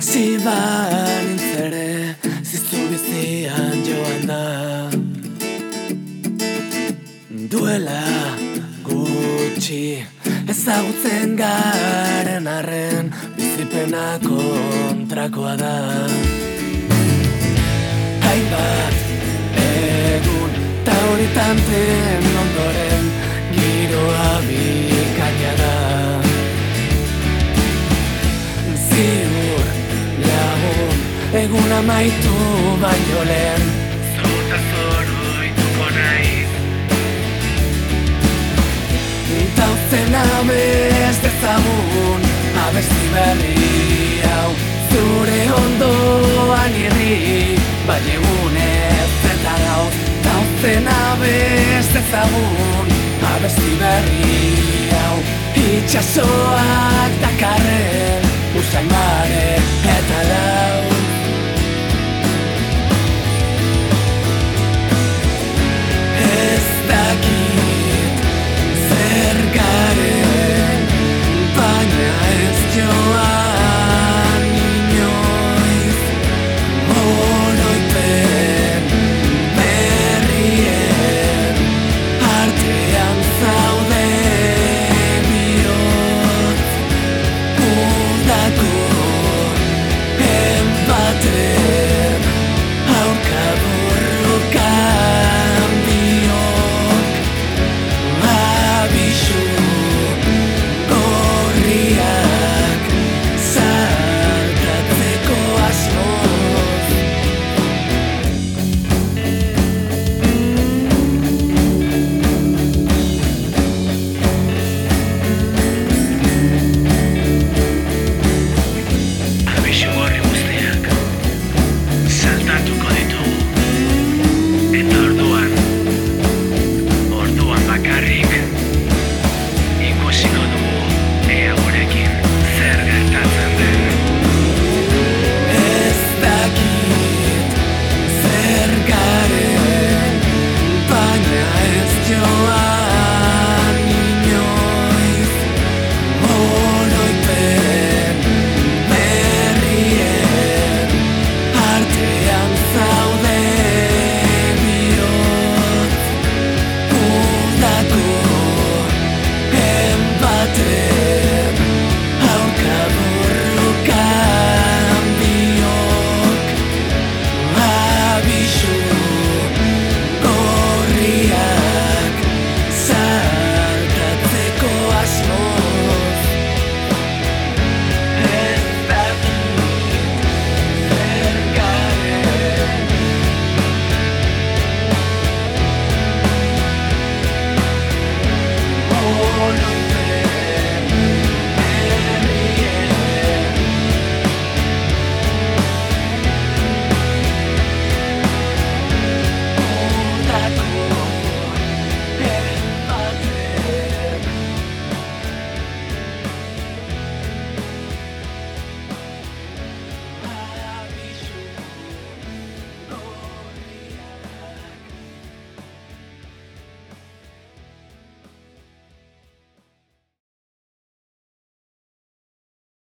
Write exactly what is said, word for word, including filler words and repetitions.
Hasi banintzere ziztu bizian joan da. Duela gutxi ezagutzen garen arren bizipena kontrakoa da. Hainbat egun ta horitanten ondoren giroa bikaina da. Ziur lagun egun amaitu baino lehen zuta zoroituko naiz. Ta utzen abez dezagun abesti berri hau zure ondoan irri bai egunez eta gau. Ta utzen abez dezagun abesti berri hau itxasoak dakarren